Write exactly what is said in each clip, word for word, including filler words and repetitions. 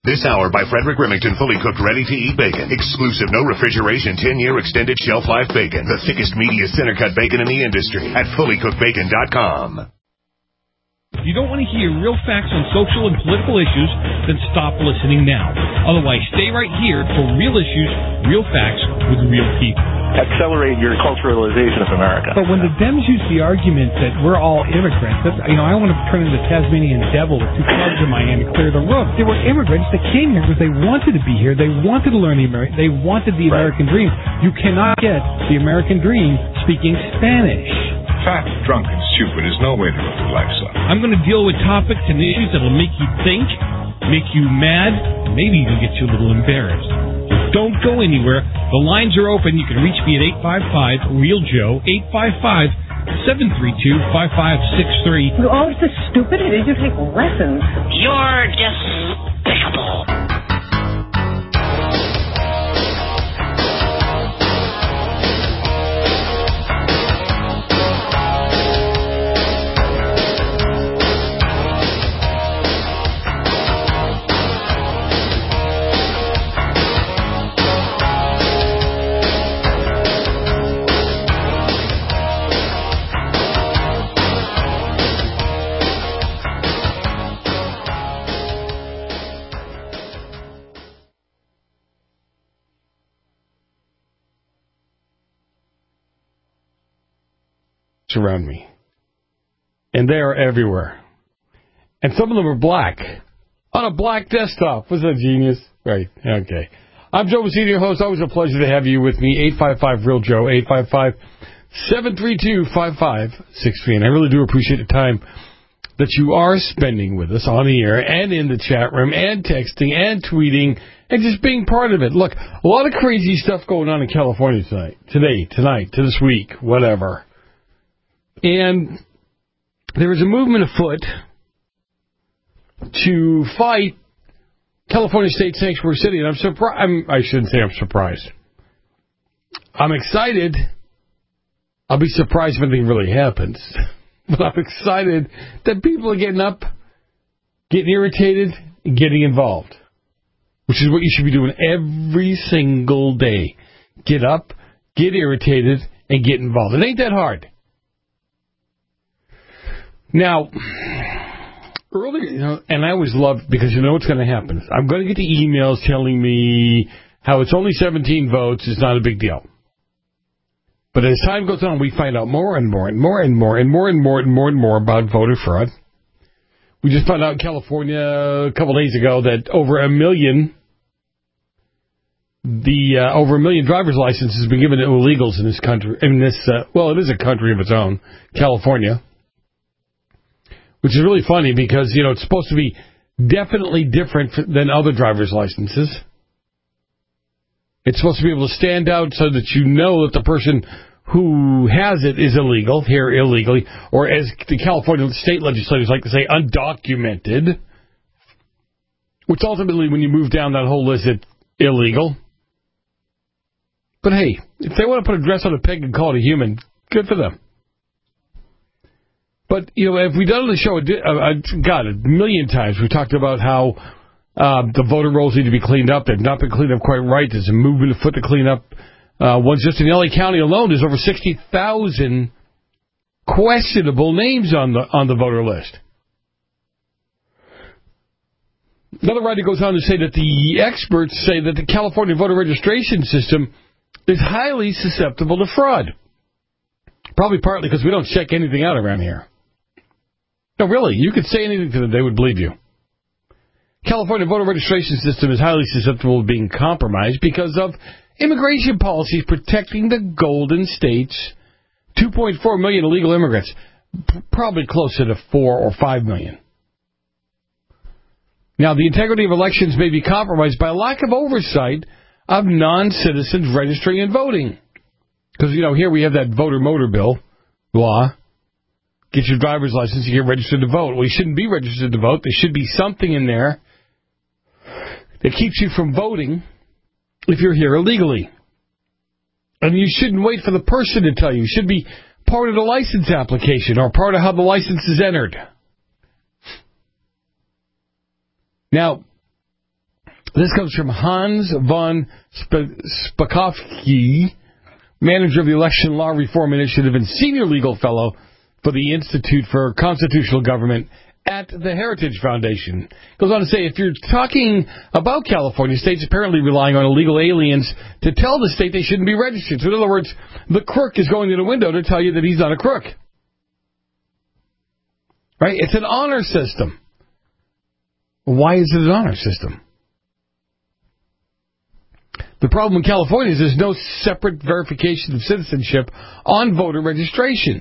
This hour by Frederick Remington, fully cooked, ready-to-eat bacon. Exclusive, no refrigeration, ten-year extended shelf life bacon. The thickest, meatiest center-cut bacon in the industry at fully cooked bacon dot com. If you don't want to hear real facts on social and political issues, then stop listening now. Otherwise, stay right here for real issues, real facts with real people. Accelerate your culturalization of America. But when the Dems use the argument that we're all immigrants, that, you know, I want to turn into the Tasmanian devil with two clubs in my hand and clear the room. They were immigrants that came here because they wanted to be here. They wanted to learn the American. They wanted the Right. American dream. You cannot get the American dream speaking Spanish. Fat, drunk, and stupid is no way to live your life, son. I'm going to deal with topics and issues that will make you think, make you mad, and maybe even get you a little embarrassed. Don't go anywhere. The lines are open. You can reach me at eight five five, REAL Joe, eight five five, seven three two, five five six three. With all of this stupidity, you take lessons. You're despicable. Around me, and they are everywhere, and some of them are black on a black desktop. Was that genius? Right. Okay. I'm Joe Messina, your host. Always a pleasure to have you with me. eight five five, REAL Joe, eight five five, seven three two, five five six three. And I really do appreciate the time that you are spending with us on the air and in the chat room and texting and tweeting and just being part of it. Look, a lot of crazy stuff going on in California tonight, today, tonight, to this week, whatever. And there is a movement afoot to fight California State Sanctuary City, and I'm surprised. I shouldn't say I'm surprised. I'm excited. I'll be surprised if anything really happens. But I'm excited that people are getting up, getting irritated, and getting involved, which is what you should be doing every single day. Get up, get irritated, and get involved. It ain't that hard. Now, earlier, you know, and I always love, because you know what's going to happen. I'm going to get the emails telling me how it's only seventeen votes, it's not a big deal. But as time goes on, we find out more and more and more and more and more and more and more and more about voter fraud. We just found out in California a couple days ago that over a million, the uh, over a million driver's licenses have been given to illegals in this country. In this, uh, well, it is a country of its own, California. Which is really funny because, you know, it's supposed to be definitely different than other driver's licenses. It's supposed to be able to stand out so that you know that the person who has it is illegal, here illegally, or as the California state legislators like to say, undocumented. Which ultimately, when you move down that whole list, it's illegal. But hey, if they want to put a dress on a pig and call it a human, good for them. But, you know, if we've done on the show, uh, God, a million times, we talked about how uh, the voter rolls need to be cleaned up. They've not been cleaned up quite right. There's a movement afoot to clean up. Uh, one's just in L A County alone, there's over sixty thousand questionable names on the on the voter list. Another writer goes on to say that the experts say that the California voter registration system is highly susceptible to fraud. Probably partly because we don't check anything out around here. No, really, you could say anything to them, they would believe you. California voter registration system is highly susceptible to being compromised because of immigration policies protecting the Golden State's two point four million illegal immigrants. P- probably closer to four or five million. Now, the integrity of elections may be compromised by a lack of oversight of non-citizens registering and voting. Because, you know, here we have that voter motor bill law. Get your driver's license, you get registered to vote. Well, you shouldn't be registered to vote. There should be something in there that keeps you from voting if you're here illegally. And you shouldn't wait for the person to tell you. It should be part of the license application or part of how the license is entered. Now, This comes from Hans von Spakovsky, manager of the Election Law Reform Initiative and senior legal fellow for the Institute for Constitutional Government at the Heritage Foundation. Goes on to say, if you're talking about California, states apparently relying on illegal aliens to tell the state they shouldn't be registered. So in other words, the crook is going to the window to tell you that he's not a crook. Right? It's an honor system. Why is it an honor system? The problem in California is there's no separate verification of citizenship on voter registration.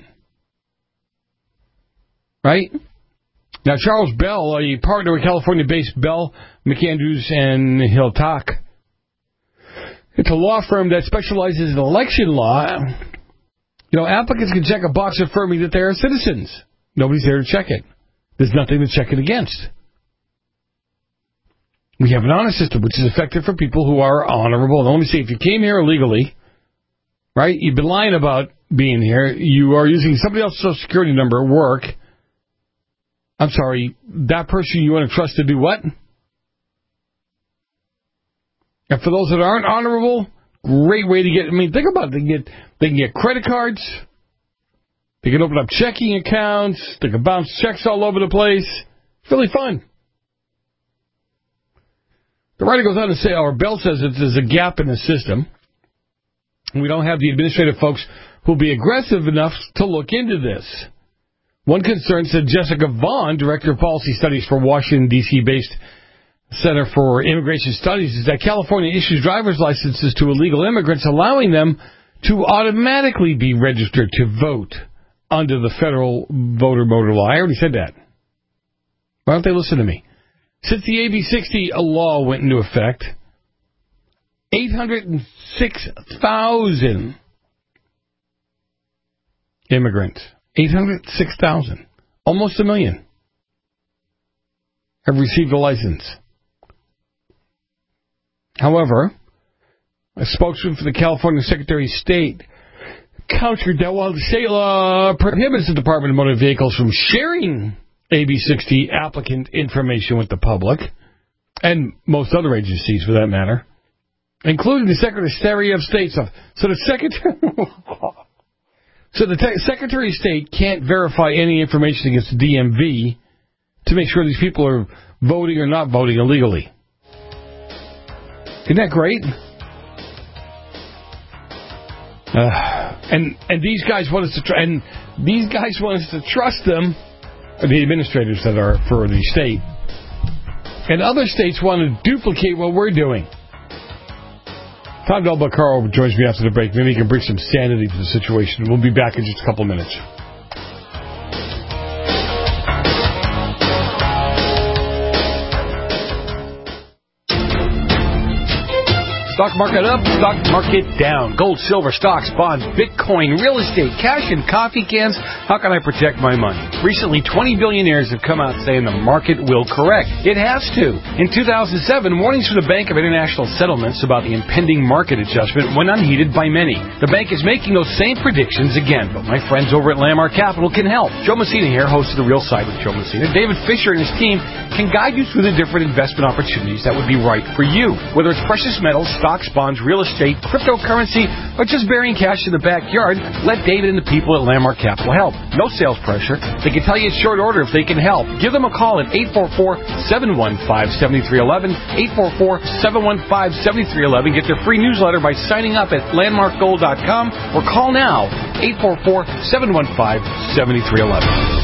Right? Now, Charles Bell, a partner with California-based Bell, McAndrews, and Hiltak, it's a law firm that specializes in election law. You know, applicants can check a box affirming that they are citizens. Nobody's there to check it. There's nothing to check it against. We have an honor system, which is effective for people who are honorable. Now, let me see, if you came here illegally, right, you've been lying about being here, you are using somebody else's social security number at work, I'm sorry, that person you want to trust to do what? And for those that aren't honorable, great way to get, I mean, think about it. They can get, they can get credit cards. They can open up checking accounts. They can bounce checks all over the place. It's really fun. The writer goes on to say, or Bell says that there's a gap in the system. We don't have the administrative folks who'll be aggressive enough to look into this. One concern, said Jessica Vaughn, Director of Policy Studies for Washington, D C-based Center for Immigration Studies, is that California issues driver's licenses to illegal immigrants, allowing them to automatically be registered to vote under the federal voter motor law. I already said that. Why don't they listen to me? Since the A B sixty law went into effect, eight hundred six thousand immigrants, eight hundred six thousand, almost a million, have received a license. However, a spokesman for the California Secretary of State countered that while the state law prohibits the Department of Motor Vehicles from sharing A B sixty applicant information with the public, and most other agencies for that matter, including the Secretary of State. So, so the Secretary, so the te- Secretary of State can't verify any information against the D M V to make sure these people are voting or not voting illegally. Isn't that great? Uh, and and these guys want us to tr- and these guys want us to trust them. The administrators that are for the state. And other states want to duplicate what we're doing. Tom Del Beccaro joins me after the break. Maybe he can bring some sanity to the situation. We'll be back in just a couple minutes. Stock market up, stock market down. Gold, silver, stocks, bonds, Bitcoin, real estate, cash, and coffee cans. How can I protect my money? Recently, twenty billionaires have come out saying the market will correct. It has to. In two thousand seven, warnings from the Bank of International Settlements about the impending market adjustment went unheeded by many. The bank is making those same predictions again, but my friends over at Landmark Capital can help. Joe Messina here, host of The Real Side with Joe Messina. David Fisher and his team can guide you through the different investment opportunities that would be right for you. Whether it's precious metals, stocks, bonds, real estate, cryptocurrency, or just burying cash in the backyard, let David and the people at Landmark Capital help. No sales pressure. They can tell you at short order if they can help. Give them a call at eight four four, seven one five, seven three one one, eight four four, seven one five, seven three one one. Get their free newsletter by signing up at landmark gold dot com or call now, eight four four, seven one five, seven three one one.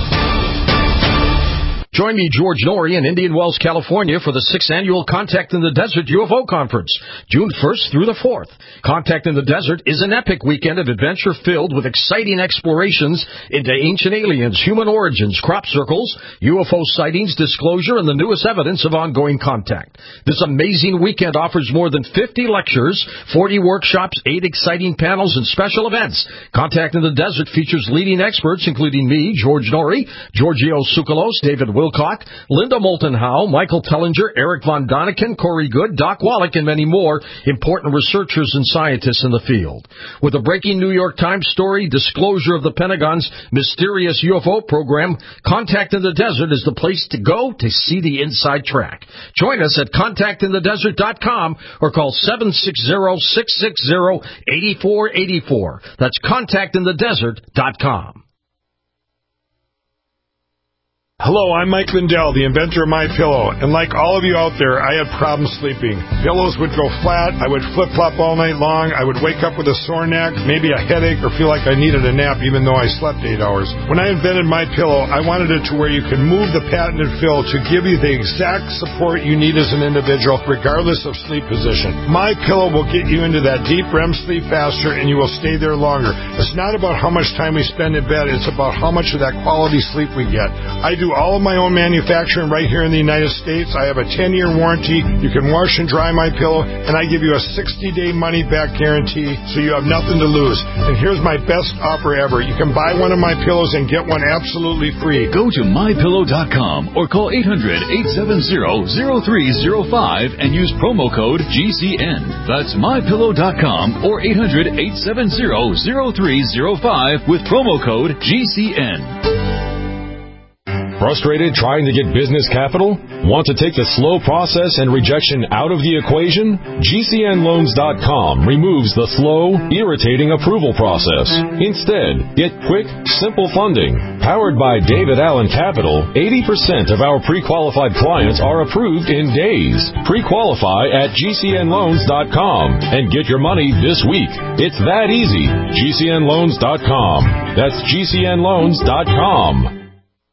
Join me, George Norrie, in Indian Wells, California, for the sixth annual Contact in the Desert U F O Conference, June first through the fourth. Contact in the Desert is an epic weekend of adventure filled with exciting explorations into ancient aliens, human origins, crop circles, U F O sightings, disclosure, and the newest evidence of ongoing contact. This amazing weekend offers more than fifty lectures, forty workshops, eight exciting panels, and special events. Contact in the Desert features leading experts, including me, George Norrie, Giorgio Tsoukalos, David Wilson, Wilcock, Linda Moulton Howe, Michael Tellinger, Eric Von Doniken, Corey Good, Doc Wallach, and many more important researchers and scientists in the field. With a breaking New York Times story, disclosure of the Pentagon's mysterious U F O program, Contact in the Desert is the place to go to see the inside track. Join us at contact in the desert dot com or call seven six zero, six six zero, eight four eight four. That's contact in the desert dot com. Hello, I'm Mike Lindell, the inventor of MyPillow, and like all of you out there, I had problems sleeping. Pillows would go flat, I would flip-flop all night long, I would wake up with a sore neck, maybe a headache, or feel like I needed a nap even though I slept eight hours. When I invented MyPillow, I wanted it to where you can move the patented fill to give you the exact support you need as an individual, regardless of sleep position. MyPillow will get you into that deep R E M sleep faster, and you will stay there longer. It's not about how much time we spend in bed, it's about how much of that quality sleep we get. I do all of my own manufacturing right here in the United States. I have a ten-year warranty. You can wash and dry my pillow, and I give you a sixty-day money-back guarantee, so you have nothing to lose. And here's my best offer ever. You can buy one of my pillows and get one absolutely free. Go to my pillow dot com or call eight hundred, eight seven zero, zero three zero five and use promo code G C N. That's my pillow dot com or eight hundred, eight seven zero, zero three zero five with promo code G C N. Frustrated trying to get business capital? Want to take the slow process and rejection out of the equation? G C N loans dot com removes the slow, irritating approval process. Instead, get quick, simple funding. Powered by David Allen Capital, eighty percent of our pre-qualified clients are approved in days. Pre-qualify at G C N loans dot com and get your money this week. It's that easy. G C N loans dot com. That's G C N loans dot com.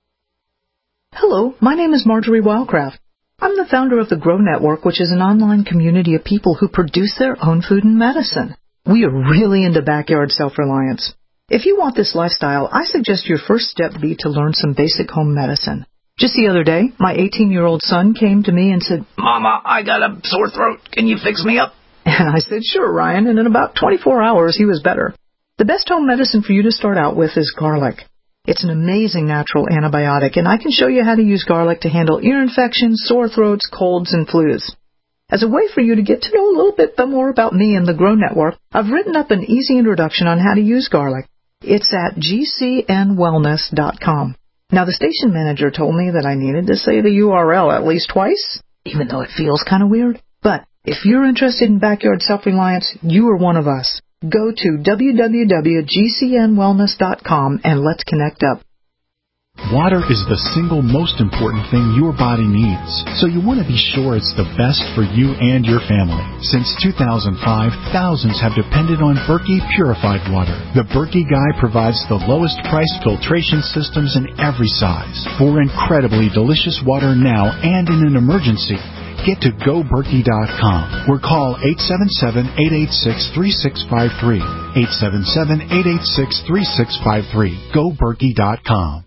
Hello, my name is Marjorie Wildcraft. I'm the founder of the Grow Network, which is an online community of people who produce their own food and medicine. We are really into backyard self-reliance. If you want this lifestyle, I suggest your first step be to learn some basic home medicine. Just the other day, my eighteen-year-old son came to me and said, "Mama, I got a sore throat. Can you fix me up?" And I said, "Sure, Ryan," and in about twenty-four hours, he was better. The best home medicine for you to start out with is garlic. It's an amazing natural antibiotic, and I can show you how to use garlic to handle ear infections, sore throats, colds, and flus. As a way for you to get to know a little bit more about me and the Grow Network, I've written up an easy introduction on how to use garlic. It's at G C N wellness dot com. Now, the station manager told me that I needed to say the U R L at least twice, even though it feels kind of weird. But if you're interested in backyard self-reliance, you are one of us. Go to w w w dot G C N wellness dot com and let's connect up. Water is the single most important thing your body needs, so you want to be sure it's the best for you and your family. Since two thousand five, thousands have depended on Berkey purified water. The Berkey Guy provides the lowest price filtration systems in every size for incredibly delicious water now and in an emergency. Get to go berkey dot com or call eight seven seven, eight eight six, three six five three. eight seven seven, eight eight six, three six five three. go berkey dot com.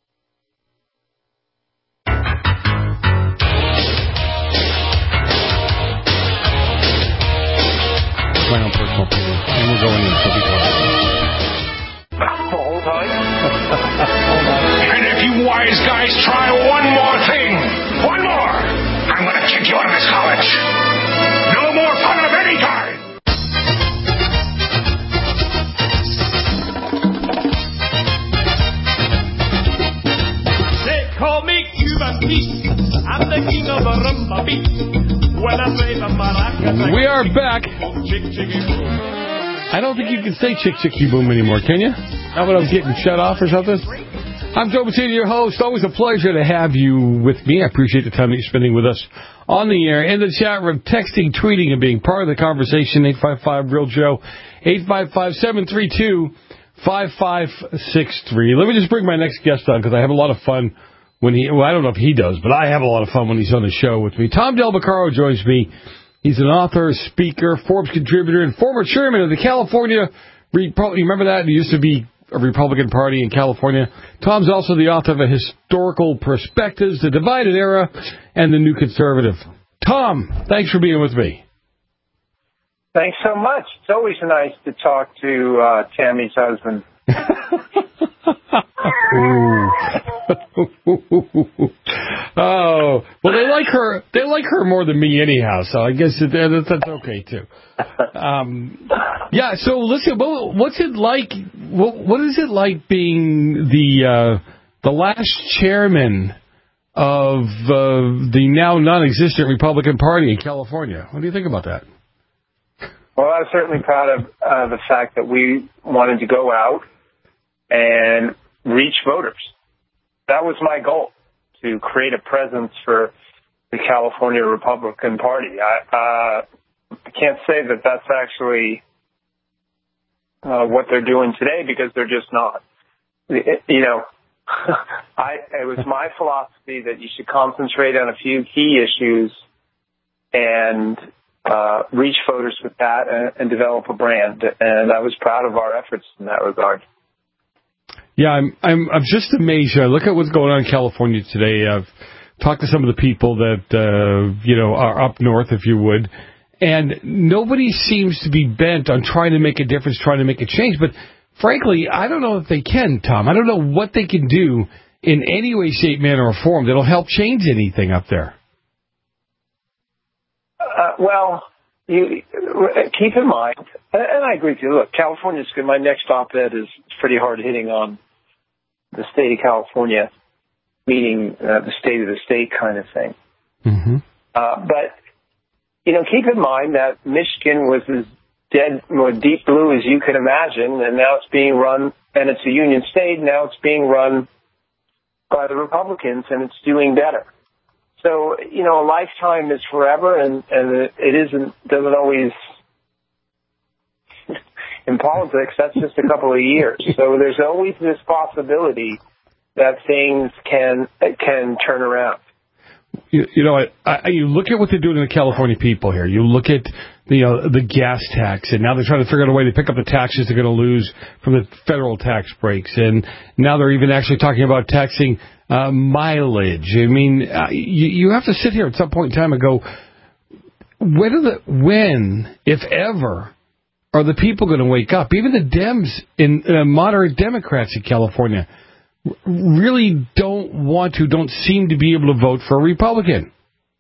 My own personal opinion. And we're going in, so be quiet. Hold on. And if you wise guys try one more thing, one more, I'm going to kick you out of this college. No more fun of any kind. They call me Cuban Pete. I'm the king of a rumba beat. When I play the maracas, we are back. I don't think you can say chick chicky boom anymore, can you? How about I'm getting shut off or something? I'm Joe Battista, your host. Always a pleasure to have you with me. I appreciate the time that you're spending with us on the air, in the chat room, texting, tweeting, and being part of the conversation. eight five five, real Joe, eight five five, seven three two, five five six three. Let me just bring my next guest on, because I have a lot of fun when he, well, I don't know if he does, but I have a lot of fun when he's on the show with me. Tom Del Beccaro joins me. He's an author, speaker, Forbes contributor, and former chairman of the California, you remember that? It used to be a Republican Party in California. Tom's also the author of a Historical Perspectives, The Divided Era, and The New Conservative. Tom, thanks for being with me. Thanks so much. It's always nice to talk to uh, Tammy's husband. Ooh. Oh, well, they like her. They like her more than me, anyhow. So I guess that, that's okay too. Um, yeah. So listen, what's it like? What, what is it like being the uh, the last chairman of uh, the now non-existent Republican Party in California? What do you think about that? Well, I'm certainly proud of uh, the fact that we wanted to go out and reach voters. That was my goal, to create a presence for the California Republican Party. I, uh, I can't say that that's actually uh, what they're doing today, because they're just not. It, you know, I, it was my philosophy that you should concentrate on a few key issues and uh, reach voters with that and, and develop a brand. And I was proud of our efforts in that regard. Yeah, I'm I'm I'm just amazed. I look at what's going on in California today. I've talked to some of the people that uh, you know are up north, if you would, and nobody seems to be bent on trying to make a difference, trying to make a change. But frankly, I don't know if they can, Tom. I don't know what they can do in any way, shape, manner, or form that'll help change anything up there. Uh, well, you keep in mind, and I agree with you. Look, California's good. My next op-ed is pretty hard hitting on the state of California, meaning uh, the state of the state kind of thing. Mm-hmm. Uh, but, you know, keep in mind that Michigan was as dead, more deep blue as you could imagine, and now it's being run, and it's a union state, now it's being run by the Republicans, and it's doing better. So, you know, a lifetime is forever, and, and it isn't, doesn't always, in politics, that's just a couple of years. So there's always this possibility that things can can turn around. You, you know, I, I, you look at what they're doing to the California people here. You look at the, you know, the gas tax, and now they're trying to figure out a way to pick up the taxes they're going to lose from the federal tax breaks. And now they're even actually talking about taxing uh, mileage. I mean, uh, you, you have to sit here at some point in time and go, when, are the, when if ever, are the people going to wake up? Even the Dems, in uh, moderate Democrats in California, really don't want to, don't seem to be able to vote for a Republican.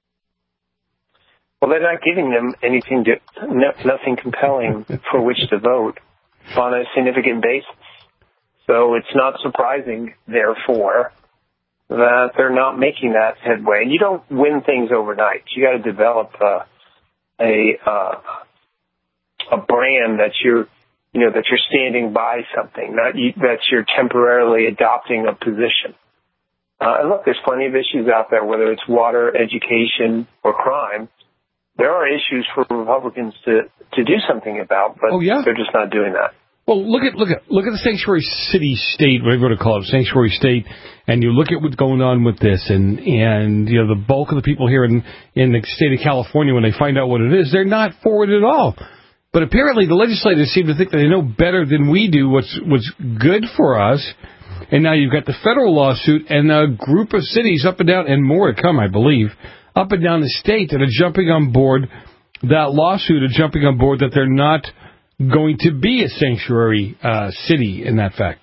Well, they're not giving them anything, to, no, nothing compelling for which to vote on a significant basis. So it's not surprising, therefore, that they're not making that headway. And you don't win things overnight. You got to develop uh, a uh, a brand that you're, you know, that you're standing by something, not you, that you're temporarily adopting a position. Uh, and look, there's plenty of issues out there, whether it's water, education, or crime. There are issues for Republicans to, to do something about, but oh, yeah? they're just not doing that. Well, look at look at look at the sanctuary city state, whatever you want to call it, sanctuary state, and you look at what's going on with this, and and you know the bulk of the people here in in the state of California, when they find out what it is, they're not for it at all. But apparently, the legislators seem to think that they know better than we do what's what's good for us. And now you've got the federal lawsuit and a group of cities up and down, and more to come, I believe, up and down the state that are jumping on board that lawsuit, are jumping on board that they're not going to be a sanctuary uh, city in that fact.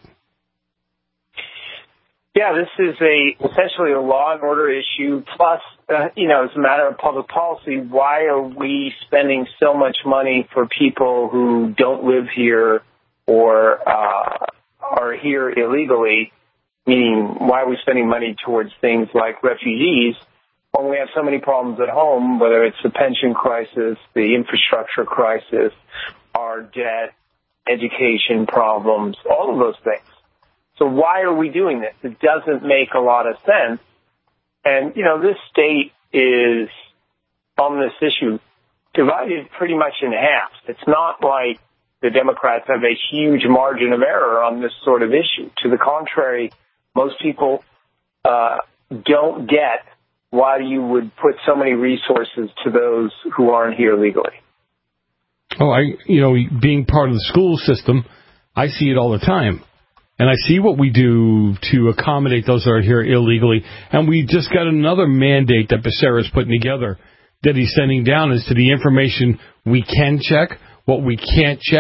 Yeah, this is a essentially a law and order issue. Plus, uh, you know, as a matter of public policy, why are we spending so much money for people who don't live here or uh, are here illegally? Meaning, why are we spending money towards things like refugees when we have so many problems at home, whether it's the pension crisis, the infrastructure crisis, our debt, education problems, all of those things. So why are we doing this? It doesn't make a lot of sense. And, you know, this state is, on this issue, divided pretty much in half. It's not like the Democrats have a huge margin of error on this sort of issue. To the contrary, most people uh, don't get why you would put so many resources to those who aren't here legally. Oh, I, you know, being part of the school system, I see it all the time. And I see what we do to accommodate those that are here illegally. And we just got another mandate that Becerra's putting together that he's sending down as to the information we can check, what we can't check,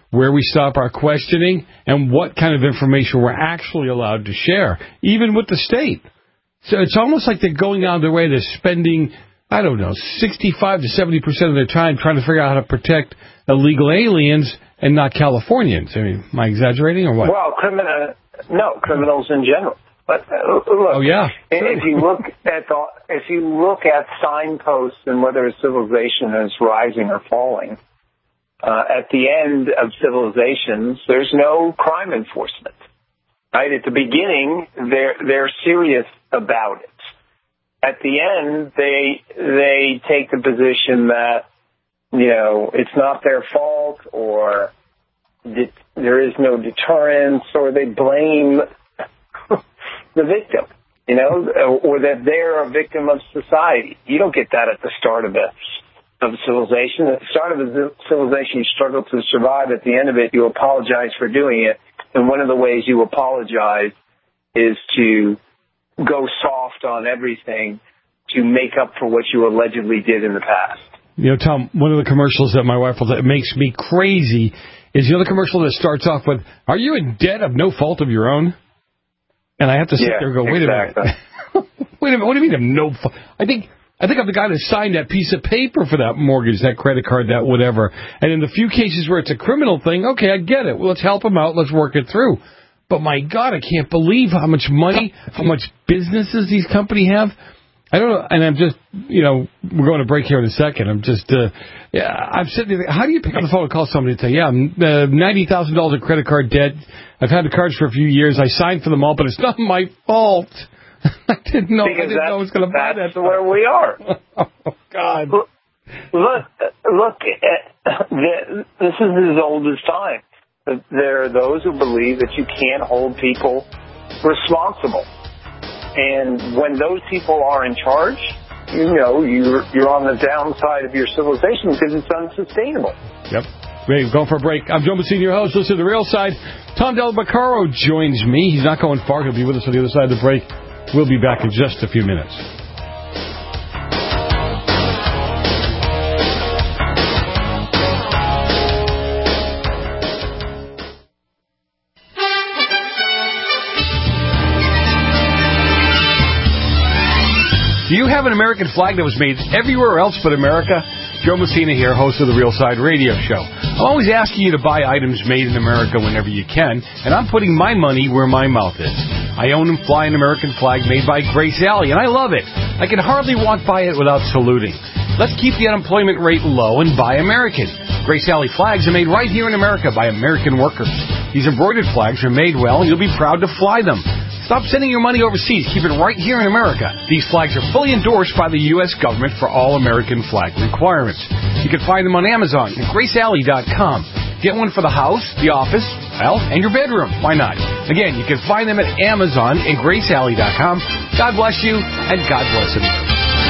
where we stop our questioning, and what kind of information we're actually allowed to share, even with the state. So it's almost like they're going out of their way. They're spending, I don't know, sixty-five to seventy percent of their time trying to figure out how to protect illegal aliens and not Californians. I mean, am I exaggerating or what? Well, criminal, no, criminals in general. But uh, look, oh yeah. if you look at the, if you look at signposts and whether a civilization is rising or falling, uh, at the end of civilizations, there's no crime enforcement. Right at the beginning, they're they're serious about it. At the end, they they take the position that, you know, it's not their fault, or that there is no deterrence, or they blame the victim, you know, or that they're a victim of society. You don't get that at the start of a, of a civilization. At the start of a civilization, you struggle to survive. At the end of it, you apologize for doing it. And one of the ways you apologize is to go soft on everything to make up for what you allegedly did in the past. You know, Tom, one of the commercials that my wife will, that makes me crazy is, you know, the commercial that starts off with, "Are you in debt of no fault of your own?" And I have to sit yeah, there and go, wait exactly. a minute. Wait a minute, what do you mean of no fault? I think, I think I'm the guy that signed that piece of paper for that mortgage, that credit card, that whatever. And in the few cases where it's a criminal thing, okay, I get it. Well, let's help them out. Let's work it through. But my God, I can't believe how much money, how much businesses these companies have. I don't know, and I'm just, you know, we're going to break here in a second. I'm just, uh, yeah, I'm sitting there. How do you pick up the phone and call somebody and say, yeah, I'm uh, ninety thousand dollars in credit card debt. I've had the cards for a few years. I signed for them all, but it's not my fault. I didn't know, I didn't know I was going to buy that. That's where we are. Oh, God. Look, look, look this is as old as time. There are those who believe that you can't hold people responsible. And when those people are in charge, you know, you're, you're on the downside of your civilization because it's unsustainable. Yep. Ready, going for a break. I'm Joe Messina, your host. Listen to The Real Side. Tom Del Beccaro joins me. He's not going far. He'll be with us on the other side of the break. We'll be back in just a few minutes. Do you have an American flag that was made everywhere else but America? Joe Messina here, host of The Real Side Radio Show. I'm always asking you to buy items made in America whenever you can, and I'm putting my money where my mouth is. I own and fly an American flag made by Grace Alley, and I love it. I can hardly walk by it without saluting. Let's keep the unemployment rate low and buy American. Grace Alley flags are made right here in America by American workers. These embroidered flags are made well, and you'll be proud to fly them. Stop sending your money overseas. Keep it right here in America. These flags are fully endorsed by the U S government for all American flag requirements. You can find them on Amazon and Grace Alley dot com. Get one for the house, the office, well, and your bedroom. Why not? Again, you can find them at Amazon and Grace Alley dot com. God bless you, and God bless America.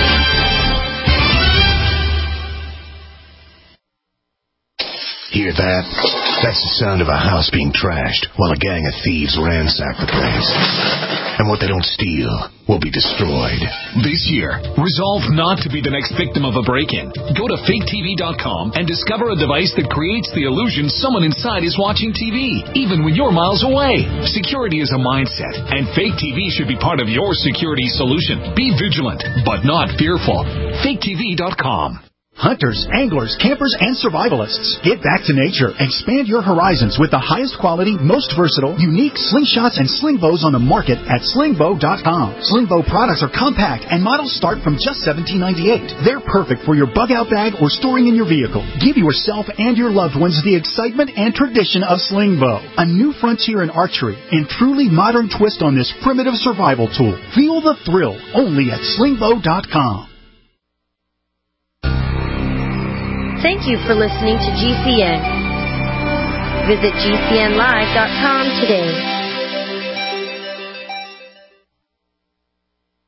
Hear that? That's the sound of a house being trashed while a gang of thieves ransack the place. And what they don't steal will be destroyed. This year, resolve not to be the next victim of a break-in. Go to fake T V dot com and discover a device that creates the illusion someone inside is watching T V, even when you're miles away. Security is a mindset, and Fake T V should be part of your security solution. Be vigilant, but not fearful. fake T V dot com. Hunters, anglers, campers, and survivalists. Get back to nature. Expand your horizons with the highest quality, most versatile, unique slingshots and sling bows on the market at sling bow dot com. Sling bow products are compact and models start from just seventeen ninety-eight. They're perfect for your bug-out bag or storing in your vehicle. Give yourself and your loved ones the excitement and tradition of sling bow. A new frontier in archery and truly modern twist on this primitive survival tool. Feel the thrill only at sling bow dot com. Thank you for listening to G C N. Visit G C N live dot com today.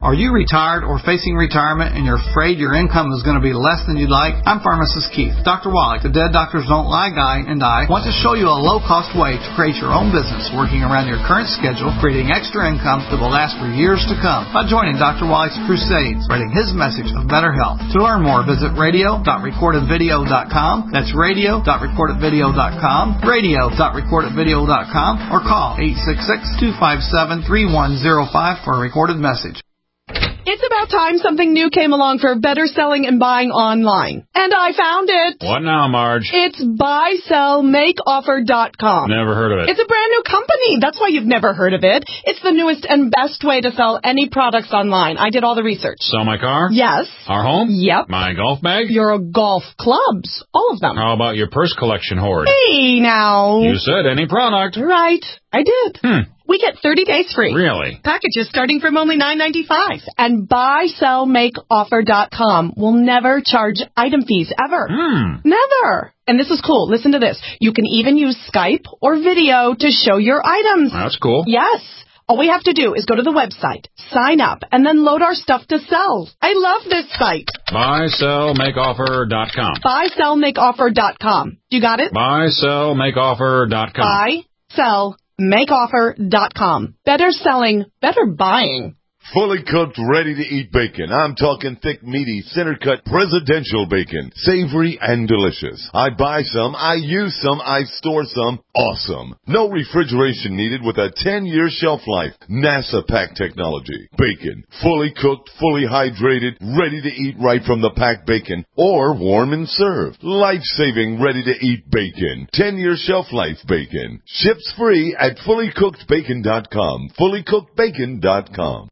Are you retired or facing retirement and you're afraid your income is going to be less than you'd like? I'm Pharmacist Keith. Doctor Wallach, the Dead Doctors Don't Lie guy, and I want to show you a low-cost way to create your own business working around your current schedule, creating extra income that will last for years to come by joining Doctor Wallach's crusades, spreading his message of better health. To learn more, visit radio dot recorded video dot com. That's radio dot recorded video dot com, radio dot recorded video dot com, or call eight six six, two five seven, three one zero five for a recorded message. It's about time something new came along for better selling and buying online. And I found it. What now, Marge? It's buy sell make offer dot com. Never heard of it. It's a brand new company. That's why you've never heard of it. It's the newest and best way to sell any products online. I did all the research. Sell my car? Yes. Our home? Yep. My golf bag? Your golf clubs. All of them. How about your purse collection hoard? Hey, now. You said any product. Right. I did. Hmm. We get thirty days free. Really? Packages starting from only nine ninety-five. And buy sell make offer dot com will never charge item fees ever. Hmm. Never. And this is cool. Listen to this. You can even use Skype or video to show your items. That's cool. Yes. All we have to do is go to the website, sign up, and then load our stuff to sell. I love this site. buy sell make offer dot com. buy sell make offer dot com. You got it? buy sell make offer dot com. buy sell make offer dot com. Better selling, better buying. Fully cooked, ready-to-eat bacon. I'm talking thick, meaty, center-cut presidential bacon. Savory and delicious. I buy some, I use some, I store some. Awesome. No refrigeration needed with a ten-year shelf life. NASA pack technology. Bacon. Fully cooked, fully hydrated, ready to eat right from the packed bacon. Or warm and served. Life-saving, ready-to-eat bacon. ten-year shelf life bacon. Ships free at fully cooked bacon dot com. fully cooked bacon dot com.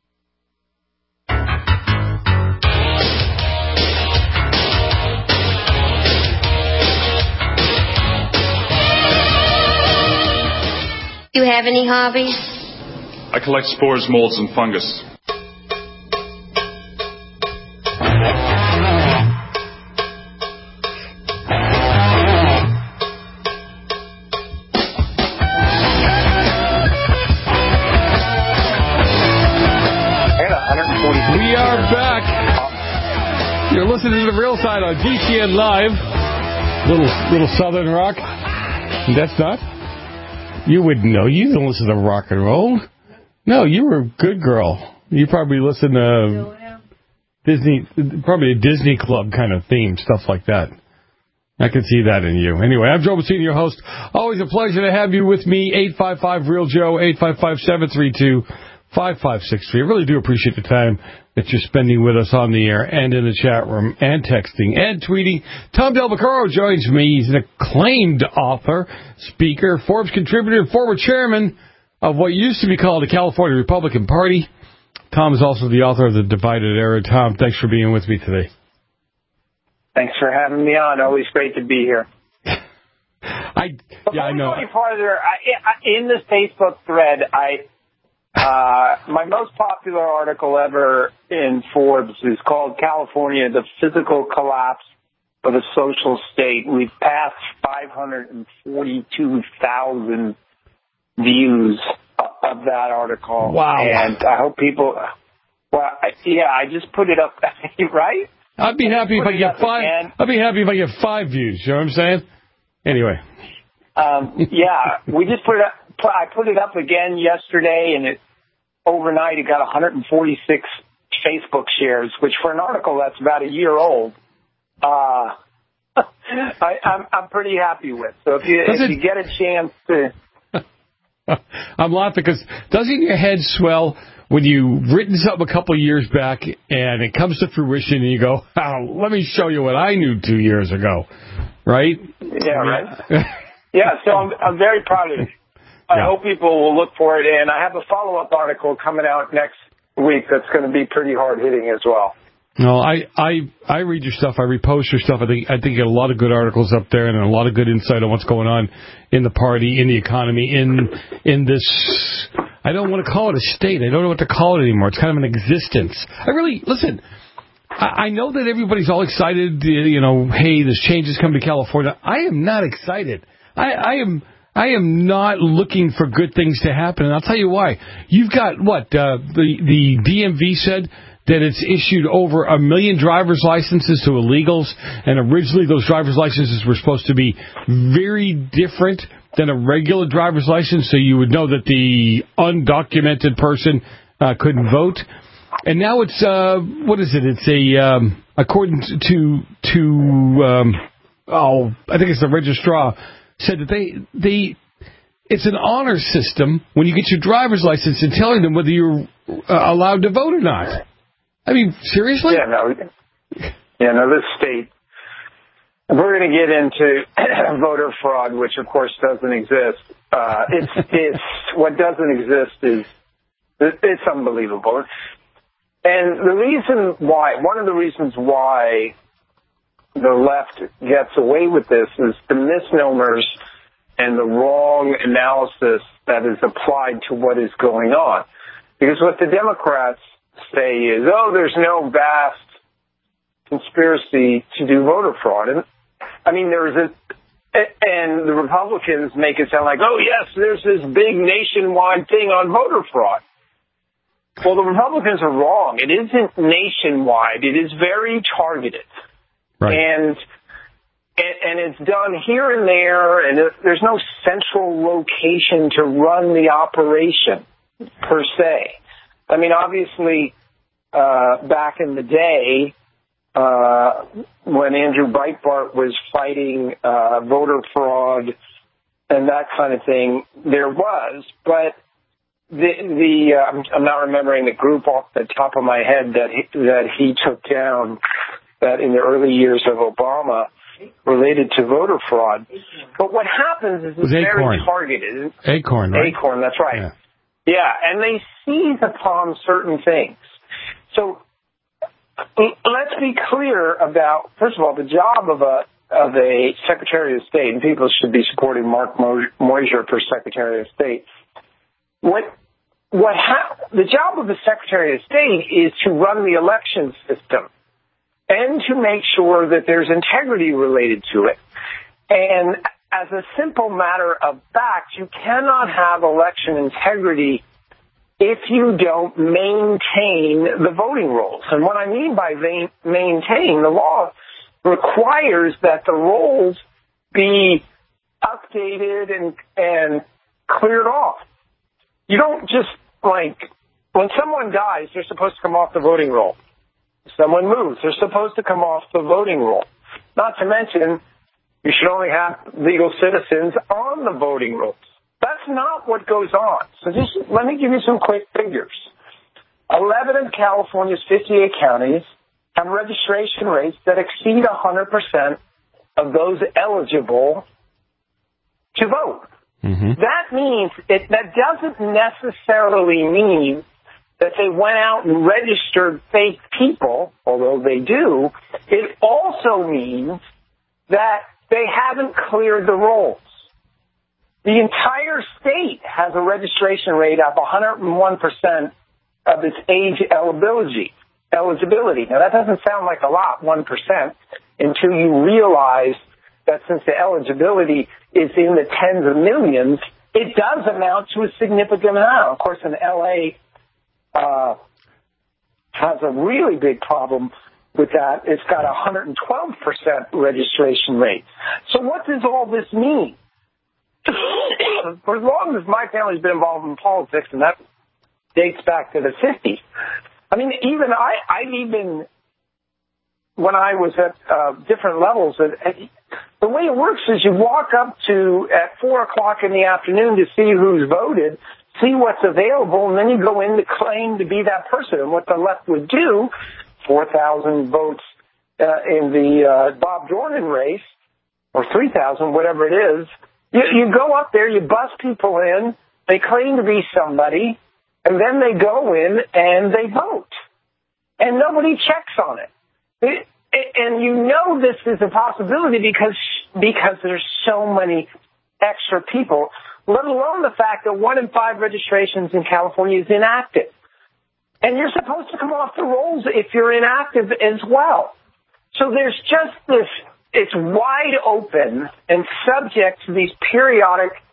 Do you have any hobbies? I collect spores, molds, and fungus. We are back. You're listening to The Real Side on G C N Live. Little little Southern rock. That's not? You wouldn't know. You don't listen to rock and roll. No, you were a good girl. You probably listen to Disney, probably a Disney Club kind of theme, stuff like that. I can see that in you. Anyway, I'm Joe Messina, your host. Always a pleasure to have you with me. eight five five real Joe, eight five five, seven three two, five five six three. I really do appreciate the time that you're spending with us on the air and in the chat room and texting and tweeting. Tom Del Vaccaro joins me. He's an acclaimed author, speaker, Forbes contributor, and former chairman of what used to be called the California Republican Party. Tom is also the author of The Divided Era. Tom, thanks for being with me today. Thanks for having me on. Always great to be here. I yeah, I know. Before we go any further, I, I, in this Facebook thread, I uh, my most popular article ever in Forbes is called "California: The Physical Collapse of a Social State." We've passed five hundred forty-two thousand views of that article. Wow! And I hope people. Well, I, yeah, I just put it up. Right? I'd be happy if I get five. Again. I'd be happy if I get five views. You know what I'm saying? Anyway. Um, yeah, we just put it up. I put it up again yesterday, and it overnight it got one hundred forty-six Facebook shares, which for an article that's about a year old, uh, I, I'm I'm pretty happy with. So if you Does if it, you get a chance to, I'm laughing because doesn't your head swell when you've written something a couple of years back and it comes to fruition and you go, oh, let me show you what I knew two years ago, right? Yeah, right. Yeah, so I'm I'm very proud of it. I yeah. hope people will look for it, and I have a follow-up article coming out next week that's going to be pretty hard-hitting as well. No, I, I I read your stuff. I repost your stuff. I think I think you get a lot of good articles up there and a lot of good insight on what's going on in the party, in the economy, in in this. I don't want to call it a state. I don't know what to call it anymore. It's kind of an existence. I really listen. I, I know that everybody's all excited. You know, hey, this change is coming to California. I am not excited. I, I am. I am not looking for good things to happen, and I'll tell you why. You've got, what, uh, the, the D M V said that it's issued over a million driver's licenses to illegals, and originally those driver's licenses were supposed to be very different than a regular driver's license, so you would know that the undocumented person uh, couldn't vote. And now it's, uh, what is it? It's a, um, according to, to um, oh, I think it's the registrar, said that they, they, it's an honor system when you get your driver's license and telling them whether you're uh, allowed to vote or not. I mean, seriously? Yeah, no, yeah, no, this state, we're going to get into voter fraud, which of course doesn't exist. Uh, it's, it's, what doesn't exist is, it's unbelievable. And the reason why, one of the reasons why the left gets away with this is the misnomers and the wrong analysis that is applied to what is going on. Because what the Democrats say is, oh, there's no vast conspiracy to do voter fraud. And I mean, there is a, and the Republicans make it sound like, oh, yes, there's this big nationwide thing on voter fraud. Well, the Republicans are wrong. It isn't nationwide. It is very targeted. Right. And, and and it's done here and there, and it, there's no central location to run the operation, per se. I mean, obviously, uh, back in the day, uh, when Andrew Breitbart was fighting uh, voter fraud and that kind of thing, there was, but The, the uh, I'm, I'm not remembering the group off the top of my head that he, that he took down that in the early years of Obama related to voter fraud. But what happens is it's very Acorn. targeted. Acorn, right? Acorn, that's right. Yeah. yeah, and they seize upon certain things. So let's be clear about, first of all, the job of a of a Secretary of State, and people should be supporting Mark Moyser for Secretary of State. What what ha- the job of the Secretary of State is to run the election system and to make sure that there's integrity related to it. And as a simple matter of fact, you cannot have election integrity if you don't maintain the voting rolls. And what I mean by va- maintain, the law requires that the rolls be updated and and cleared off. You don't just, like, when someone dies, they're supposed to come off the voting roll. If someone moves, they're supposed to come off the voting roll. Not to mention, you should only have legal citizens on the voting rolls. That's not what goes on. So just let me give you some quick figures. eleven of California's fifty-eight counties have registration rates that exceed one hundred percent of those eligible to vote. Mm-hmm. That means it, that doesn't necessarily mean that they went out and registered fake people, although they do. It also means that they haven't cleared the rolls. The entire state has a registration rate of one hundred one percent of its age eligibility. Eligibility. Now, that doesn't sound like a lot, one percent, until you realize that since the eligibility is in the tens of millions, it does amount to a significant amount. Of course, in L A uh, has a really big problem with that. It's got a one hundred twelve percent registration rate. So what does all this mean? For as long as my family's been involved in politics, and that dates back to the fifties, I mean, even I, I've even, when I was at uh, different levels, uh, the way it works is you walk up to at four o'clock in the afternoon to see who's voted, see what's available, and then you go in to claim to be that person. And what the left would do, four thousand votes uh, in the uh, Bob Dornan race, or three thousand, whatever it is, you, you go up there, you bust people in, they claim to be somebody, and then they go in and they vote. And nobody checks on it. it And you know this is a possibility because because there's so many extra people, let alone the fact that one in five registrations in California is inactive. And you're supposed to come off the rolls if you're inactive as well. So there's just this, it's wide open and subject to these periodic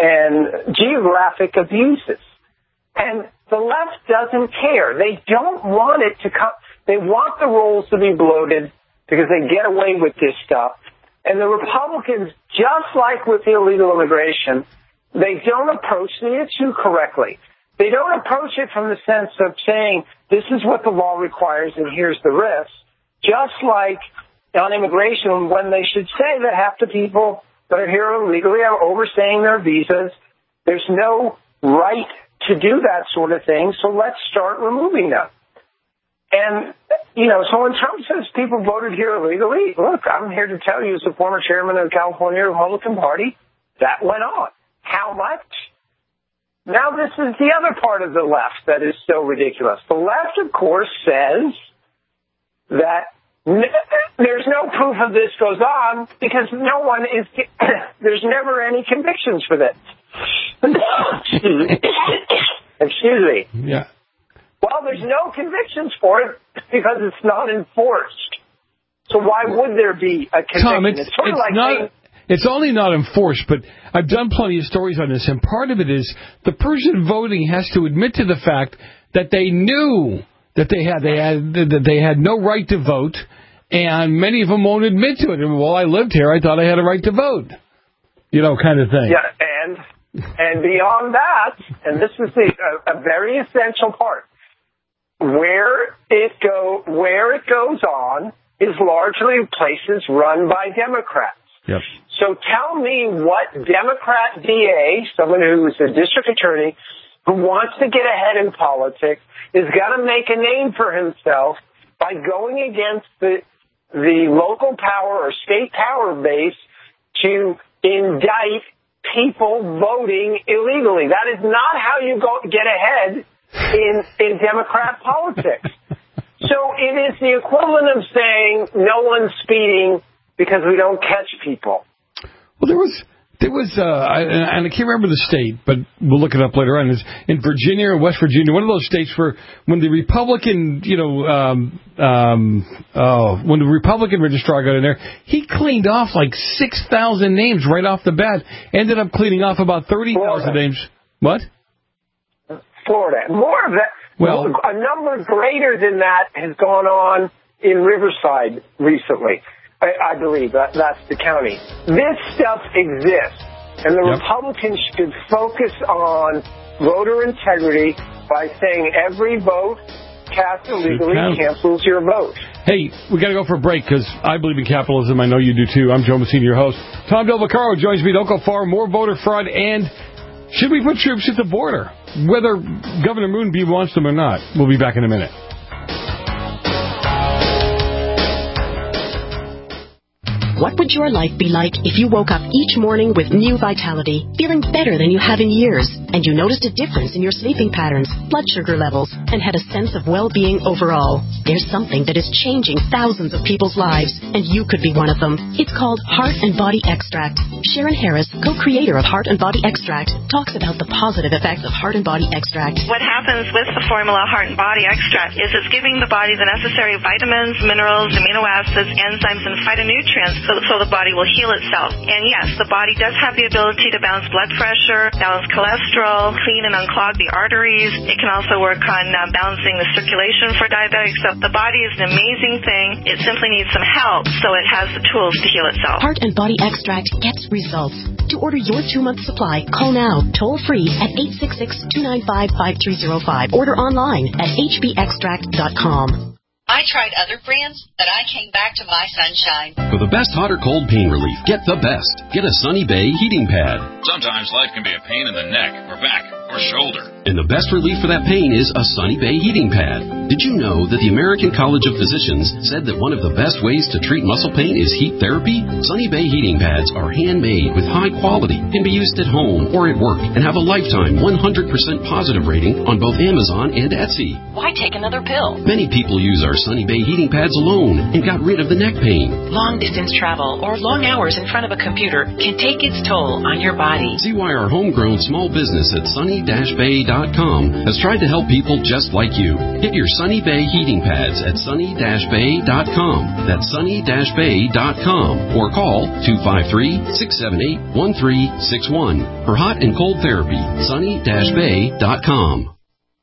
and geographic abuses. And the left doesn't care. They don't want it to come. They want the rolls to be bloated because they get away with this stuff. And the Republicans, just like with the illegal immigration, they don't approach the issue correctly. They don't approach it from the sense of saying, this is what the law requires and here's the risks. Just like on immigration, when they should say that half the people that are here illegally are overstaying their visas. There's no right to do that sort of thing, so let's start removing them. And, you know, so when Trump says people voted here illegally, look, I'm here to tell you as a former chairman of the California Republican Party, that went on. How much? Now this is the other part of the left that is so ridiculous. The left, of course, says that n- there's no proof of this goes on because no one is, there's never any convictions for this. Excuse me. Excuse me. Yeah. Well, there's no convictions for it because it's not enforced. So why would there be a conviction? Tom, it's, it's sort it's of like not. saying, It's only not enforced, but I've done plenty of stories on this, and part of it is the person voting has to admit to the fact that they knew that they had they had that they had no right to vote, and many of them won't admit to it. And, well, I lived here, I thought I had a right to vote, you know, kind of thing. Yeah, and and beyond that, and this is the, a, a very essential part, where it go where it goes on is largely places run by Democrats. Yep. So tell me what Democrat D A, someone who is a district attorney, who wants to get ahead in politics, is going to make a name for himself by going against the the local power or state power base to indict people voting illegally. That is not how you go get ahead in in Democrat politics. So it is the equivalent of saying no one's speeding because we don't catch people. Well, there was, there was, uh, I, and I can't remember the state, but we'll look it up later on. It's in Virginia or West Virginia, one of those states where when the Republican, you know, um, um, oh, when the Republican registrar got in there, he cleaned off like six thousand names right off the bat. Ended up cleaning off about thirty thousand names. What? Florida. More of that. Well, a number greater than that has gone on in Riverside recently. I, I believe that that's the county. This stuff exists, and the yep. Republicans should focus on voter integrity by saying every vote cast illegally cancels your vote. Hey, we got to go for a break because I believe in capitalism. I know you do too. I'm Joe Messina, your host. Tom Del Vaccaro joins me. Don't go far. More voter fraud and should we put troops at the border? Whether Governor Moonbeam wants them or not. We'll be back in a minute. What would your life be like if you woke up each morning with new vitality, feeling better than you have in years, and you noticed a difference in your sleeping patterns, blood sugar levels, and had a sense of well-being overall? There's something that is changing thousands of people's lives, and you could be one of them. It's called Heart and Body Extract. Sharon Harris, co-creator of Heart and Body Extract, talks about the positive effects of Heart and Body Extract. What happens with the formula Heart and Body Extract is it's giving the body the necessary vitamins, minerals, amino acids, enzymes, and phytonutrients so, so the body will heal itself. And yes, the body does have the ability to balance blood pressure, balance cholesterol, clean and unclog the arteries. It can also work on uh, balancing the circulation for diabetics. So the body is an amazing thing. It simply needs some help, so it has the tools to heal itself. Heart and Body Extract gets results. To order your two-month supply, call now, toll-free at eight six six, two nine five, five three zero five. Order online at h b extract dot com. I tried other brands, but I came back to My Sunshine. For the best hot or cold pain relief, get the best. Get a Sunny Bay heating pad. Sometimes life can be a pain in the neck or back or shoulder. And the best relief for that pain is a Sunny Bay heating pad. Did you know that the American College of Physicians said that one of the best ways to treat muscle pain is heat therapy? Sunny Bay heating pads are handmade with high quality, can be used at home or at work, and have a lifetime one hundred percent positive rating on both Amazon and Etsy. Why take another pill? Many people use our Sunny Bay heating pads alone and got rid of the neck pain. Long distance travel or long hours in front of a computer can take its toll on your body. See why our homegrown small business at Sunny sunny dash bay dot com has tried to help people just like you. Get your Sunny Bay heating pads at sunny dash bay dot com. That's sunny dash bay dot com. Or call two five three, six seven eight, one three six one. For hot and cold therapy, sunny dash bay dot com.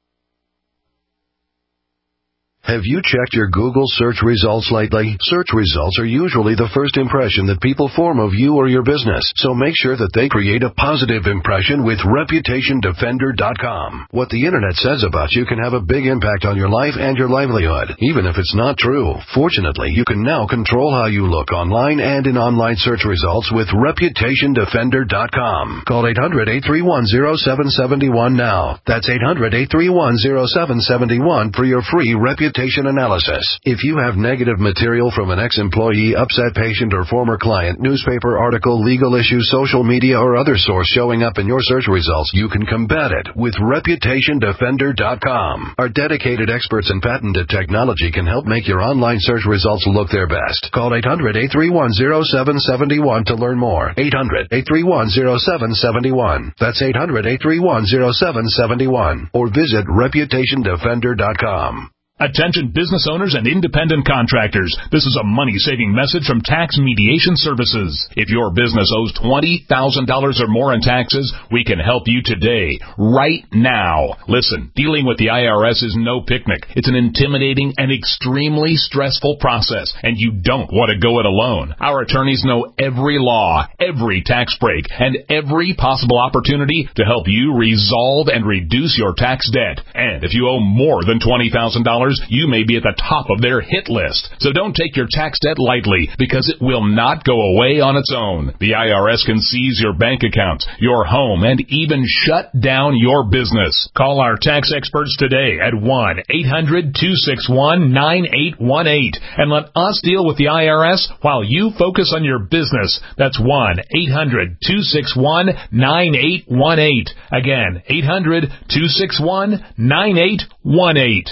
Have you checked your Google search results lately? Search results are usually the first impression that people form of you or your business, so make sure that they create a positive impression with reputation defender dot com. What the Internet says about you can have a big impact on your life and your livelihood, even if it's not true. Fortunately, you can now control how you look online and in online search results with reputation defender dot com. Call eight hundred, eight three one, zero seven seven one now. That's eight hundred, eight three one, zero seven seven one for your free reputation analysis. If you have negative material from an ex-employee, upset patient, or former client, newspaper article, legal issue, social media, or other source showing up in your search results, you can combat it with reputation defender dot com. Our dedicated experts in patented technology can help make your online search results look their best. Call eight hundred, eight three one, zero seven seven one to learn more. eight hundred, eight three one, zero seven seven one. That's eight hundred, eight three one, zero seven seven one. Or visit reputation defender dot com. Attention business owners and independent contractors. This is a money-saving message from Tax Mediation Services. If your business owes twenty thousand dollars or more in taxes, we can help you today, right now. Listen, dealing with the I R S is no picnic. It's an intimidating and extremely stressful process, and you don't want to go it alone. Our attorneys know every law, every tax break, and every possible opportunity to help you resolve and reduce your tax debt. And if you owe more than twenty thousand dollars, you may be at the top of their hit list. So don't take your tax debt lightly, because it will not go away on its own. The I R S can seize your bank accounts, your home, and even shut down your business. Call our tax experts today at one eight hundred, two six one, nine eight one eight and let us deal with the I R S while you focus on your business. That's one eight hundred, two six one, nine eight one eight. Again, eight hundred, two six one, nine eight one eight.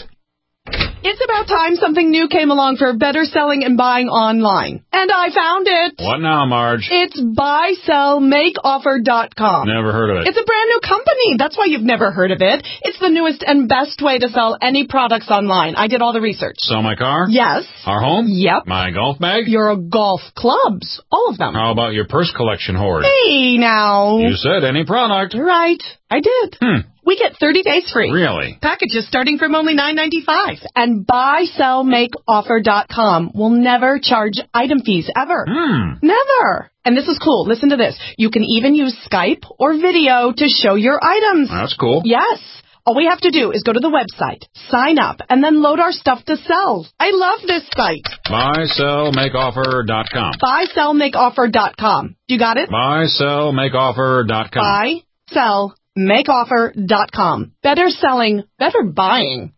It's about time something new came along for better selling and buying online. And I found it. What now, Marge? It's buy sell make offer dot com. Never heard of it. It's a brand new company. That's why you've never heard of it. It's the newest and best way to sell any products online. I did all the research. Sell my car? Yes. Our home? Yep. My golf bag? Your golf clubs. All of them. How about your purse collection hoard? Hey, now. You said any product. Right. I did. Hmm. We get thirty days free. Really? Packages starting from only nine ninety-five. And buy sell make offer dot com will never charge item fees ever. Hmm. Never. And this is cool. Listen to this. You can even use Skype or video to show your items. That's cool. Yes. All we have to do is go to the website, sign up, and then load our stuff to sell. I love this site. buy sell make offer dot com. buy sell make offer dot com. You got it? buy sell make offer dot com. buy sell make offer dot com. Better selling, better buying.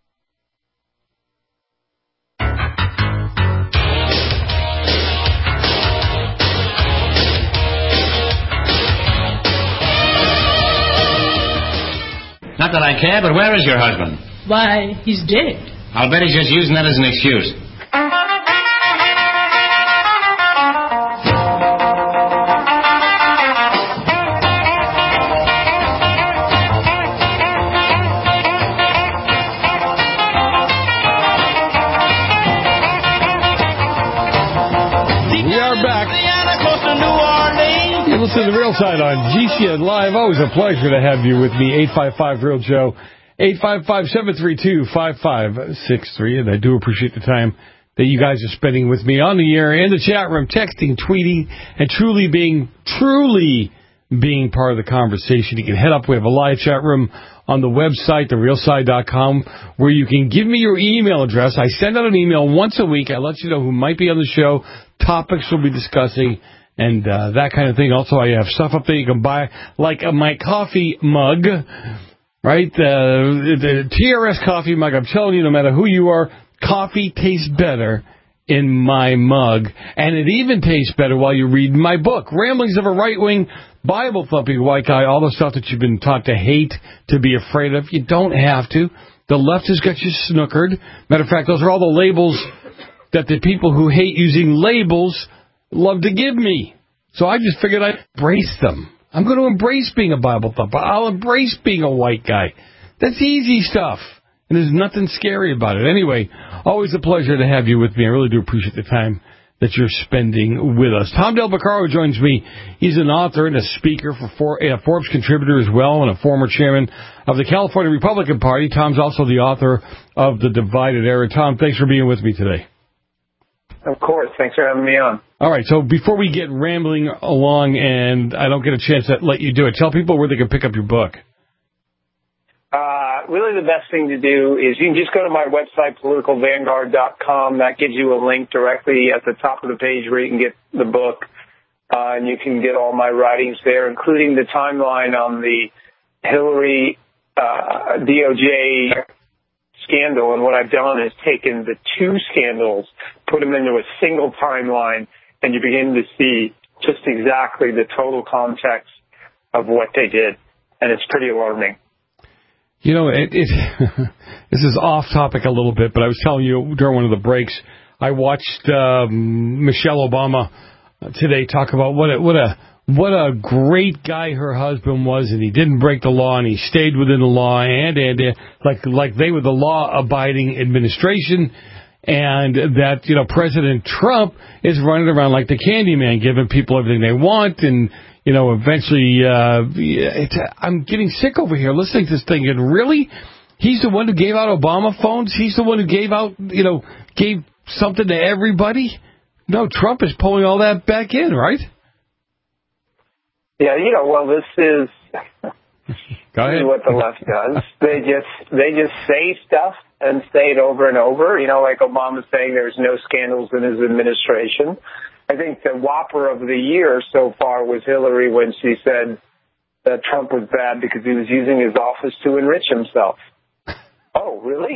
Not that I care, but where is your husband? Why, he's dead. I'll bet he's just using that as an excuse. We are back. You listen to the Real Side on G C N Live. Always a pleasure to have you with me. eight five five Real Joe, eight five five, seven three two, five five six three. And I do appreciate the time that you guys are spending with me on the air, in the chat room, texting, tweeting, and truly being, truly being part of the conversation. You can head up. We have a live chat room on the website, the real side dot com, where you can give me your email address. I send out an email once a week. I let you know who might be on the show, topics we'll be discussing, and uh, that kind of thing. Also, I have stuff up there you can buy, like uh, my coffee mug, right? Uh, the T R S coffee mug. I'm telling you, no matter who you are, coffee tastes better in my mug. And it even tastes better while you read my book, Ramblings of a Right-Wing Bible-Thumping White Guy, all the stuff that you've been taught to hate, to be afraid of. You don't have to. The left has got you snookered. Matter of fact, those are all the labels that the people who hate using labels love to give me. So I just figured I'd embrace them. I'm going to embrace being a Bible thumper. I'll embrace being a white guy. That's easy stuff. And there's nothing scary about it. Anyway, always a pleasure to have you with me. I really do appreciate the time that you're spending with us. Tom Del Beccaro joins me. He's an author and a speaker, for For- a Forbes contributor as well, and a former chairman of the California Republican Party. Tom's also the author of The Divided Era. Tom, thanks for being with me today. Of course. Thanks for having me on. All right, so before we get rambling along and I don't get a chance to let you do it, tell people where they can pick up your book. Uh, really the best thing to do is you can just go to my website, political vanguard dot com. That gives you a link directly at the top of the page where you can get the book. Uh, and you can get all my writings there, including the timeline on the Hillary uh, D O J scandal. And what I've done is taken the two scandals, put them into a single timeline, and you begin to see just exactly the total context of what they did. And it's pretty alarming. You know, it, it this is off topic a little bit, but I was telling you during one of the breaks, I watched um, Michelle Obama today talk about what a, what a what a great guy her husband was, and he didn't break the law, and he stayed within the law, and and uh, like like they were the law-abiding administration, and that you know President Trump is running around like the Candyman, giving people everything they want, and you know eventually uh, it's, I'm getting sick over here listening to this thing, and really, he's the one who gave out Obama phones. He's the one who gave out you know gave something to everybody. No, Trump is pulling all that back in, right? Yeah, you know, well, this is, Go ahead. this is what the left does. They just they just say stuff and say it over and over. You know, like Obama saying there's no scandals in his administration. I think the whopper of the year so far was Hillary when she said that Trump was bad because he was using his office to enrich himself. Oh, really?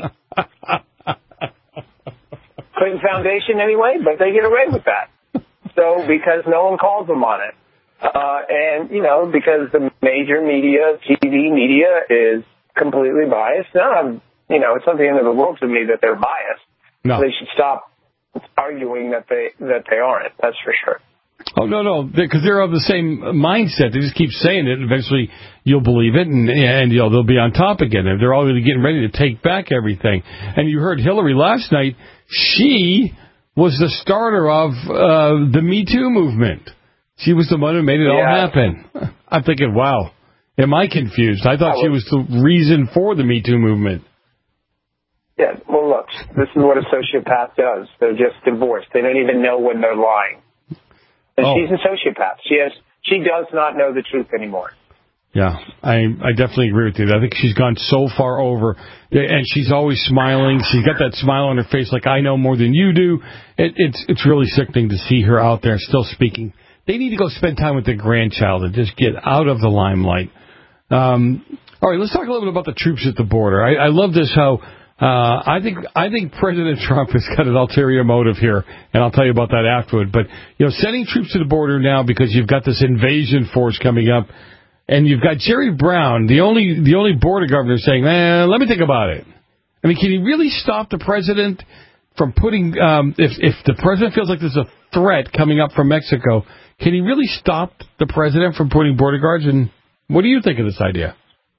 Clinton Foundation anyway, but they get away with that. So because no one calls them on it. Uh, and, you know, because the major media, T V media, is completely biased. No, you know, it's not the end of the world to me that they're biased. No. They should stop arguing that they that they aren't. That's for sure. Oh, no, no, because they're of the same mindset. They just keep saying it, and eventually you'll believe it, and, and you know, they'll be on top again. They're already getting ready to take back everything. And you heard Hillary last night. She was the starter of uh, the Me Too movement. She was the one who made it yeah. all happen. I'm thinking, wow, am I confused? I thought she was the reason for the Me Too movement. Yeah, well, look, this is what a sociopath does. They're just divorced. They don't even know when they're lying. And oh. she's a sociopath. She has. She does not know the truth anymore. Yeah, I I definitely agree with you. I think she's gone so far over, and she's always smiling. She's got that smile on her face like, I know more than you do. It, it's it's really sickening to see her out there still speaking. They need to go spend time with their grandchild and just get out of the limelight. Um, all right, let's talk a little bit about the troops at the border. I, I love this how uh, I think I think President Trump has got an ulterior motive here, and I'll tell you about that afterward. But you know, sending troops to the border now because you've got this invasion force coming up. And you've got Jerry Brown, the only the only border governor, saying, eh, let me think about it. I mean, can he really stop the president from putting, um, if, if the president feels like there's a threat coming up from Mexico, can he really stop the president from putting border guards? And what do you think of this idea?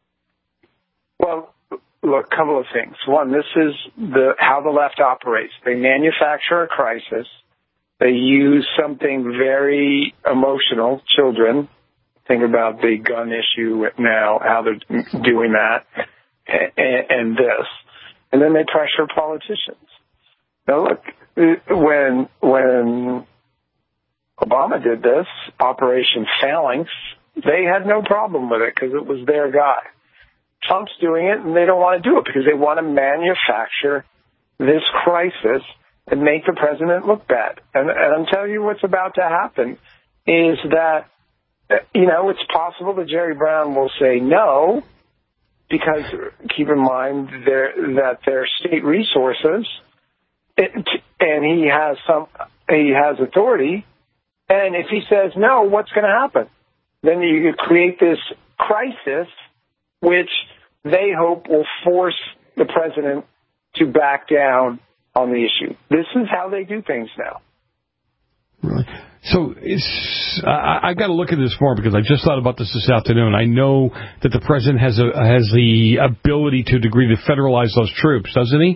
Well, look, a couple of things. One, this is the how the left operates. They manufacture a crisis. They use something very emotional, children. Think about the gun issue now, how they're doing that, and, and this. And then they pressure politicians. Now, look, when when Obama did this, Operation Phalanx, they had no problem with it because it was their guy. Trump's doing it, and they don't want to do it because they want to manufacture this crisis and make the president look bad. And, and I'm telling you what's about to happen is that you know, it's possible that Jerry Brown will say no, because keep in mind there, that they're state resources, it, and he has some, he has authority. And if he says no, what's going to happen? Then you create this crisis, which they hope will force the president to back down on the issue. This is how they do things now. Really? So it's, I, I've got to look at this more because I just thought about this this afternoon. I know that the president has a, has the ability to a degree to federalize those troops, doesn't he?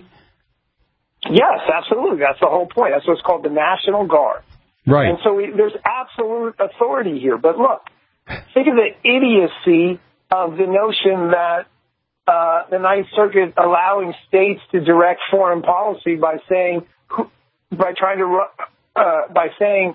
Yes, absolutely. That's the whole point. That's what's called the National Guard. Right. And so we, there's absolute authority here. But look, think of the idiocy of the notion that uh, the Ninth Circuit allowing states to direct foreign policy by saying, by trying to, uh, by saying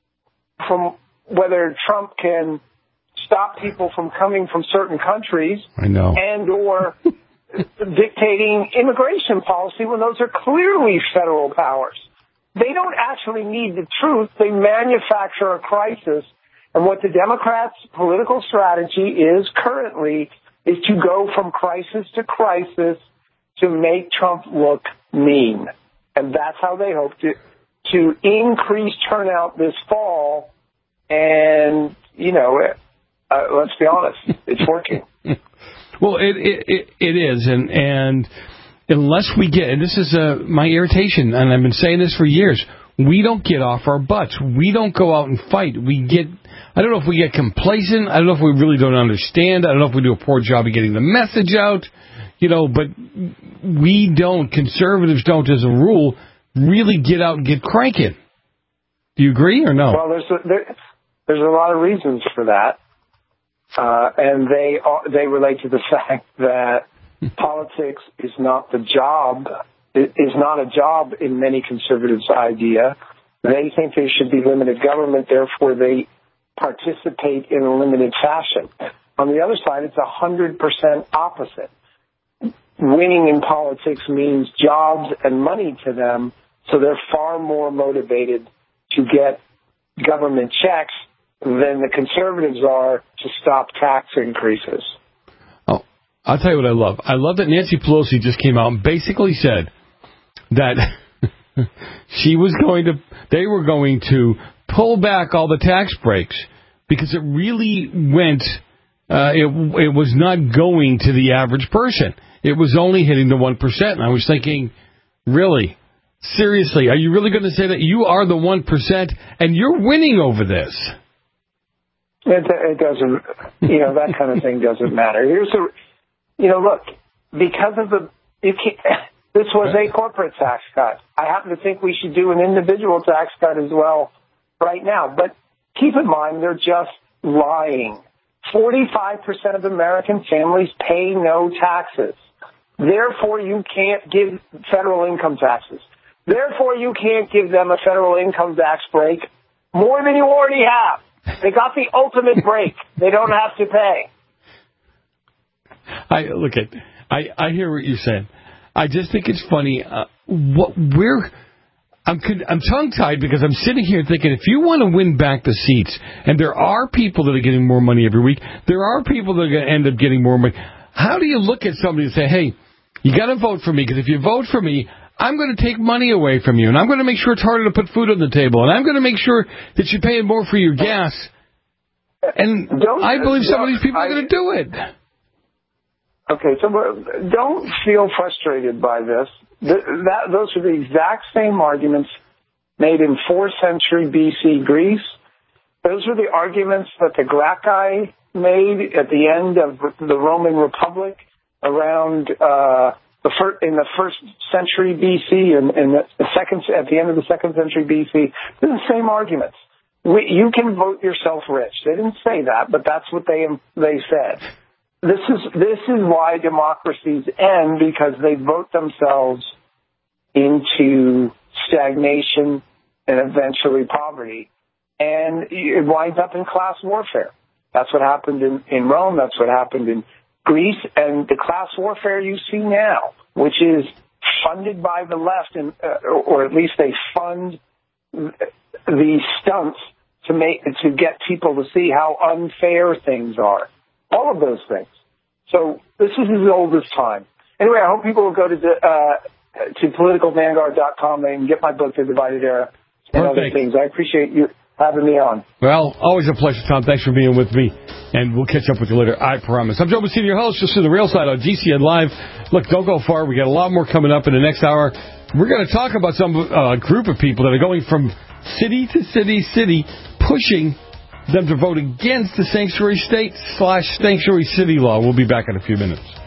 from whether Trump can stop people from coming from certain countries. I know. And or dictating immigration policy when those are clearly federal powers. They don't actually need the truth. They manufacture a crisis. And what the Democrats' political strategy is currently is to go from crisis to crisis to make Trump look mean. And that's how they hope to, to increase turnout this fall. And, you know, uh, let's be honest, it's working. Well, it, it it is, and and unless we get, and this is uh, my irritation, and I've been saying this for years, we don't get off our butts. We don't go out and fight. We get, I don't know if we get complacent. I don't know if we really don't understand. I don't know if we do a poor job of getting the message out, you know, but we don't, conservatives don't, as a rule, really get out and get cranking. Do you agree or no? Well, there's a, there, there's a lot of reasons for that. Uh, and they are, they relate to the fact that politics is not the job, is not a job in many conservatives' idea. They think there should be limited government, therefore they participate in a limited fashion. On the other side, it's one hundred percent opposite. Winning in politics means jobs and money to them, so they're far more motivated to get government checks than the conservatives are to stop tax increases. Oh, I'll tell you what I love. I love that Nancy Pelosi just came out and basically said that she was going to, they were going to pull back all the tax breaks because it really went, uh, it, it was not going to the average person. It was only hitting the one percent. And I was thinking, really? Seriously, are you really going to say that you are the one percent and you're winning over this? It, it doesn't, you know, that kind of thing doesn't matter. Here's a, you know, look, because of the, you can't, this was a corporate tax cut. I happen to think we should do an individual tax cut as well right now. But keep in mind, they're just lying. forty-five percent of American families pay no taxes. Therefore, you can't give federal income taxes. Therefore, you can't give them a federal income tax break more than you already have. They got the ultimate break. They don't have to pay. I look at. I, I hear what you're saying. I just think it's funny. Uh, what we're. I'm I'm tongue tied because I'm sitting here thinking if you want to win back the seats, and there are people that are getting more money every week, there are people that are going to end up getting more money. How do you look at somebody and say, "Hey, you got to vote for me because if you vote for me, I'm going to take money away from you, and I'm going to make sure it's harder to put food on the table, and I'm going to make sure that you're paying more for your gas." And don't, I believe some of these people I, are going to do it. Okay, so don't feel frustrated by this. The, that, those are the exact same arguments made in fourth century B C Greece. Those are the arguments that the Gracchi made at the end of the Roman Republic around uh, the fir- in the first century B C and, and the second at the end of the second century B C. They're the same arguments. We, you can vote yourself rich. They didn't say that, but that's what they they said. This is this is why democracies end, because they vote themselves into stagnation and eventually poverty, and it winds up in class warfare. That's what happened in, in Rome. That's what happened in Greece, and the class warfare you see now, which is funded by the left, and uh, or at least they fund these stunts to make to get people to see how unfair things are. All of those things. So this is as old as time. Anyway, I hope people will go to the, uh, to political vanguard dot com and get my book, The Divided Era, and Perfect. Other things. I appreciate you having me on. Well, always a pleasure, Tom. Thanks for being with me, and we'll catch up with you later, I promise. I'm Joe Messina, your host, just to the real side on G C N Live. Look, don't go far. We got a lot more coming up in the next hour. We're going to talk about some uh, group of people that are going from city to city, city, pushing them to vote against the sanctuary state slash sanctuary city law. We'll be back in a few minutes.